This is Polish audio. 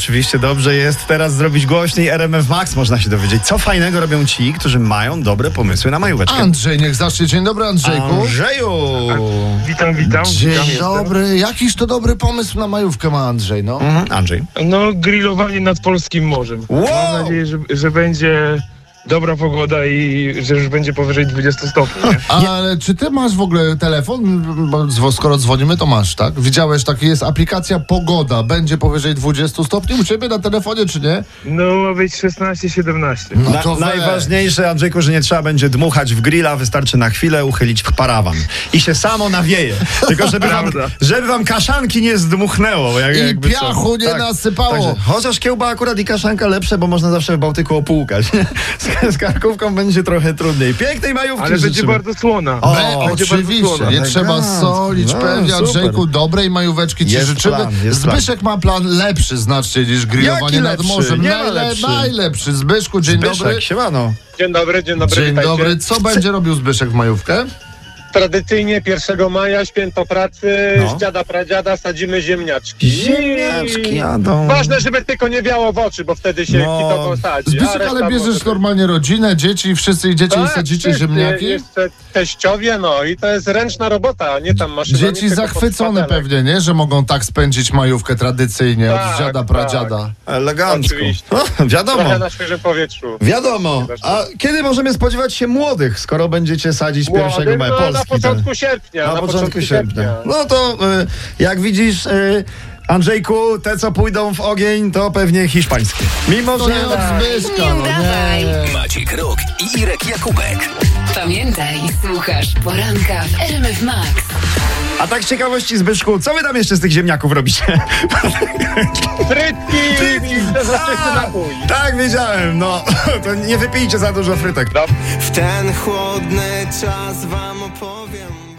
Oczywiście dobrze jest teraz zrobić głośniej. RMF Max można się dowiedzieć, co fajnego robią ci, którzy mają dobre pomysły na majóweczkę. Andrzej, niech zacznie. Dzień dobry, Andrzejku. Andrzeju! Witam. Dzień Witam, dobry. Jakiś to dobry pomysł na majówkę ma Andrzej, no. Andrzej. No, grillowanie nad polskim morzem. Wow! Mam nadzieję, że będzie dobra pogoda i że już będzie powyżej 20 stopni. Nie? Ale czy ty masz w ogóle telefon? Bo skoro dzwonimy, to masz, tak? Widziałeś, taka jest aplikacja Pogoda. Będzie powyżej 20 stopni u ciebie na telefonie, czy nie? No, ma być 16-17. No to weź. Najważniejsze, Andrzejku, że nie trzeba będzie dmuchać w grilla, wystarczy na chwilę uchylić w parawan. I się samo nawieje. Tylko żeby wam kaszanki nie zdmuchnęło. I piachu nie nasypało. Także, chociaż kiełba akurat i kaszanka lepsze, bo można zawsze w Bałtyku opłukać. Z karkówką będzie trochę trudniej. Pięknej majówki Ale będzie życzymy. bardzo słona. Oczywiście, nie trzeba solić. Pewnie, Andrzejku, dobrej majóweczki ci Jest życzymy. plan, jest plan. Zbyszek ma plan lepszy znacznie niż grillowanie nad lepszy? morzem. Nie ma lepszy. Najlepszy. Zbyszku, dzień dobry. Zbyszek, siemano. Dzień dobry, Dzień witajcie. dobry. Co będzie robił Zbyszek w majówkę? Tradycyjnie 1 maja, święto pracy, No. z dziada pradziada sadzimy ziemniaczki. Ziemniaczki jadą. Ważne, żeby tylko nie wiało w oczy, bo wtedy się No. kitową sadzi. Zbyszek, ale bierzesz normalnie rodzinę, dzieci, wszyscy idziecie i sadzicie wszyscy, ziemniaki? Jeszcze teściowie, no i to jest ręczna robota, nie tam maszynami. Dzieci tylko zachwycone pod patelek. pewnie, nie? Że mogą tak spędzić majówkę tradycyjnie od Tak, dziada, tak. pradziada. Elegancko. Oczywiście. Wiadomo. Trochę na świeżym powietrzu. Wiadomo. A kiedy możemy spodziewać się młodych, skoro będziecie sadzić 1 maja? No, Polski, na początku sierpnia. Na początku sierpnia. No to jak widzisz, Andrzejku, te co pójdą w ogień, to pewnie hiszpańskie. Mimo, To że... nie od Zbyszka, Nie no udawaj. nie. Maciek Rok i Irek Jakubek. Pamiętaj, słuchasz poranka w RMF Max. A tak z ciekawości, Zbyszku, co wy tam jeszcze z tych ziemniaków robicie? Frytki i przezroczysty napój. Tak, wiedziałem, no. To nie wypijcie za dużo frytek. W ten chłodny czas wam opowiem.